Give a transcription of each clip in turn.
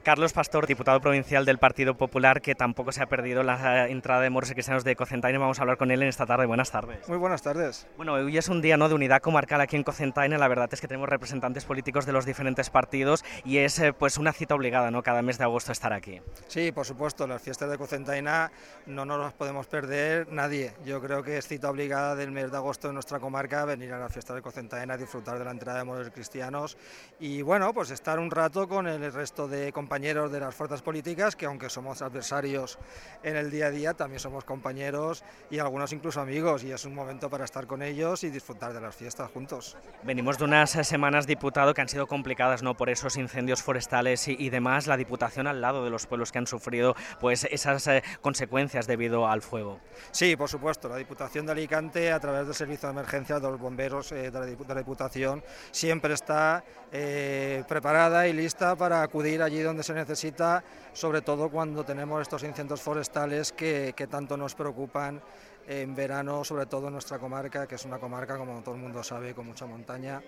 Carlos Pastor, diputado provincial del Partido Popular, que tampoco se ha perdido la entrada de moros y cristianos de Cocentaina. Vamos a hablar con él en esta tarde. Buenas tardes. Muy buenas tardes. Bueno, hoy es un día, ¿no?, de unidad comarcal aquí en Cocentaina. La verdad es que tenemos representantes políticos de los diferentes partidos y es pues una cita obligada, ¿no?, cada mes de agosto estar aquí. Sí, por supuesto, las fiestas de Cocentaina no nos las podemos perder nadie. Yo creo que es cita obligada del mes de agosto en nuestra comarca venir a las fiestas de Cocentaina, disfrutar de la entrada de moros y cristianos y bueno, pues estar un rato con el resto de compañeros de las fuerzas políticas, que aunque somos adversarios en el día a día, también somos compañeros y algunos incluso amigos, y es un momento para estar con ellos y disfrutar de las fiestas juntos. Venimos de unas semanas, diputado, que han sido complicadas, ¿no?, por esos incendios forestales y demás. La Diputación al lado de los pueblos que han sufrido pues esas consecuencias debido al fuego. Sí, por supuesto, la Diputación de Alicante, a través del Servicio de Emergencia de los Bomberos de la Diputación, siempre está preparada y lista para acudir allí donde se necesita, sobre todo cuando tenemos estos incendios forestales que tanto nos preocupan en verano, sobre todo en nuestra comarca, que es una comarca, como todo el mundo sabe, con mucha montaña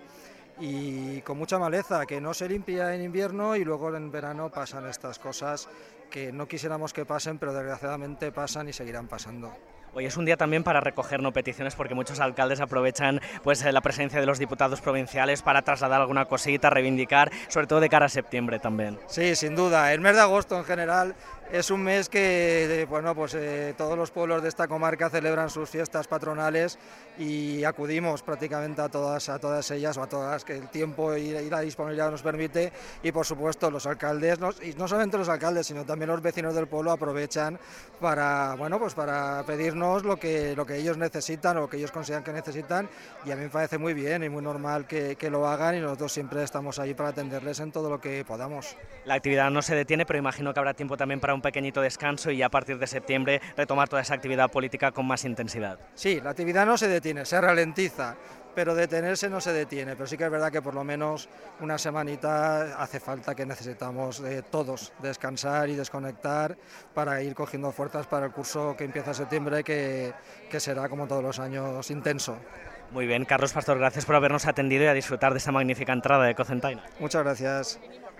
y con mucha maleza, que no se limpia en invierno y luego en verano pasan estas cosas que no quisiéramos que pasen, pero desgraciadamente pasan y seguirán pasando. Hoy es un día también para recoger, ¿no?, peticiones, porque muchos alcaldes aprovechan pues la presencia de los diputados provinciales para trasladar alguna cosita, reivindicar, sobre todo de cara a septiembre también. Sí, sin duda. El mes de agosto en general es un mes que bueno, pues todos los pueblos de esta comarca celebran sus fiestas patronales y acudimos prácticamente a todas ellas, o a todas que el tiempo y la disponibilidad nos permite, y por supuesto los alcaldes, y no solamente los alcaldes, sino también los vecinos del pueblo aprovechan para, bueno, pues para pedirnos lo que ellos necesitan o lo que ellos consideran que necesitan, y a mí me parece muy bien y muy normal que lo hagan, y nosotros siempre estamos ahí para atenderles en todo lo que podamos. La actividad no se detiene, pero imagino que habrá tiempo también para un pequeñito descanso y ya a partir de septiembre retomar toda esa actividad política con más intensidad. Sí, la actividad no se detiene, se ralentiza, pero detenerse no se detiene, pero sí que es verdad que por lo menos una semanita hace falta, que necesitamos todos descansar y desconectar para ir cogiendo fuerzas para el curso que empieza en septiembre, que será, como todos los años, intenso. Muy bien, Carlos Pastor, gracias por habernos atendido y a disfrutar de esta magnífica entrada de Cocentaina. Muchas gracias.